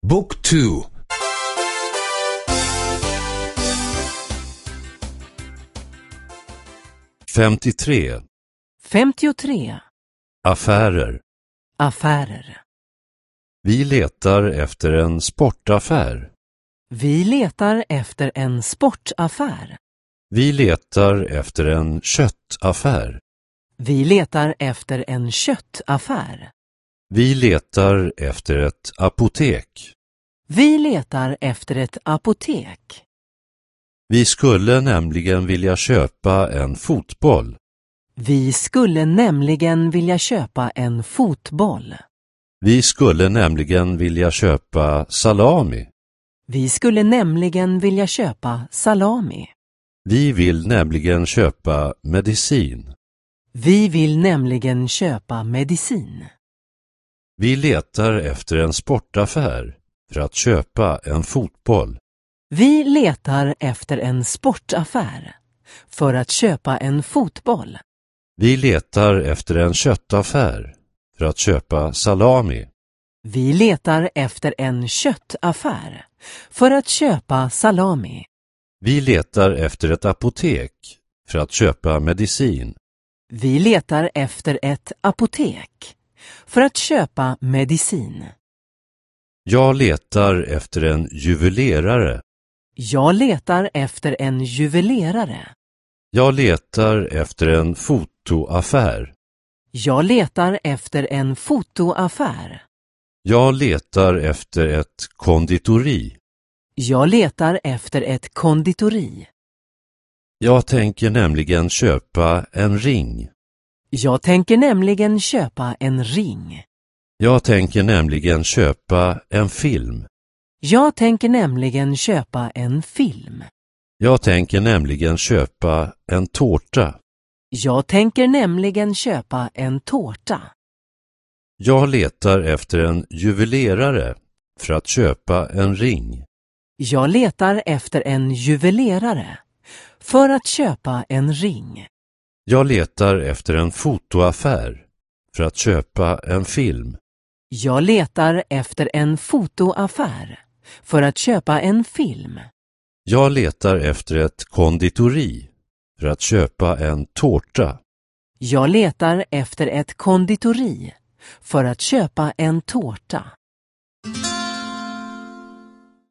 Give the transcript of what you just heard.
Book 2. 53. 53. Affärer. Affärer. Vi letar efter en sportaffär. Vi letar efter en sportaffär. Vi letar efter en köttaffär. Vi letar efter en köttaffär. Vi letar efter ett apotek. Vi letar efter ett apotek. Vi skulle nämligen vilja köpa en fotboll. Vi skulle nämligen vilja köpa en fotboll. Vi skulle nämligen vilja köpa salami. Vi skulle nämligen vilja köpa salami. Vi vill nämligen köpa medicin. Vi vill nämligen köpa medicin. Vi letar efter en sportaffär för att köpa en fotboll. Vi letar efter en sportaffär för att köpa en fotboll. Vi letar efter en köttaffär för att köpa salami. Vi letar efter en köttaffär för att köpa salami. Vi letar efter ett apotek för att köpa medicin. Vi letar efter ett apotek för att köpa medicin. Jag letar efter en juvelerare. Jag letar efter en juvelerare. Jag letar efter en fotoaffär. Jag letar efter en fotoaffär. Jag letar efter ett konditori. Jag letar efter ett konditori. Jag tänker nämligen köpa en ring. Jag tänker nämligen köpa en ring. Jag tänker nämligen köpa en film. Jag tänker nämligen köpa en film. Jag tänker nämligen köpa en tårta. Jag tänker nämligen köpa en tårta. Jag letar efter en juvelerare för att köpa en ring. Jag letar efter en juvelerare för att köpa en ring. Jag letar efter en fotoaffär för att köpa en film. Jag letar efter en fotoaffär för att köpa en film. Jag letar efter ett konditori för att köpa en tårta. Jag letar efter ett konditori för att köpa en tårta.